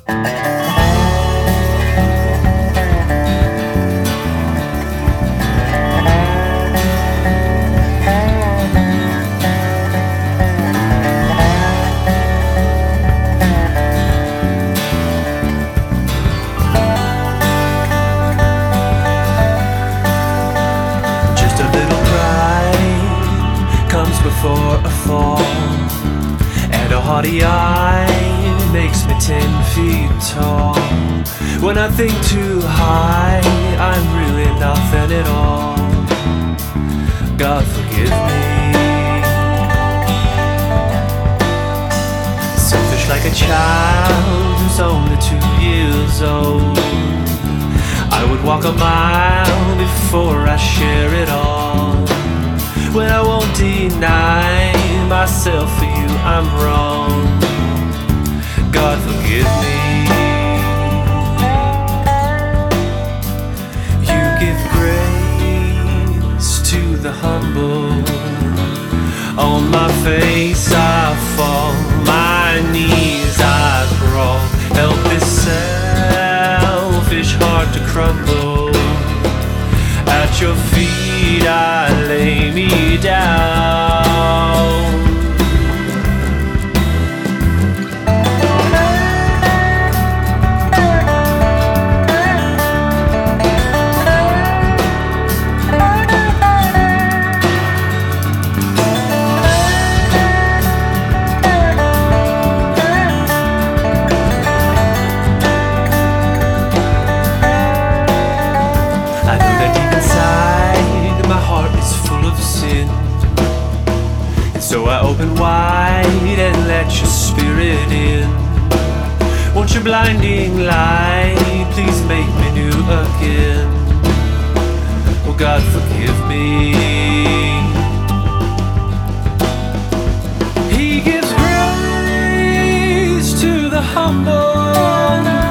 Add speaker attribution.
Speaker 1: Just a little pride comes before a fall, and a haughty eye makes me 10 feet tall. When I think too high, I'm really nothing at all. God forgive me. Selfish like a child who's only 2 years old. I would walk a mile before I share it all. When I won't deny myself for you, I'm wrong. God forgive me. You give grace to the humble. On my face I fall, my knees I crawl. Help this selfish heart to crumble. At your feet I lay me down. I know that deep inside my heart is full of sin, and so I open wide and let your spirit in. Won't your blinding light please make me new again? Oh God, forgive me. He gives grace to the humble.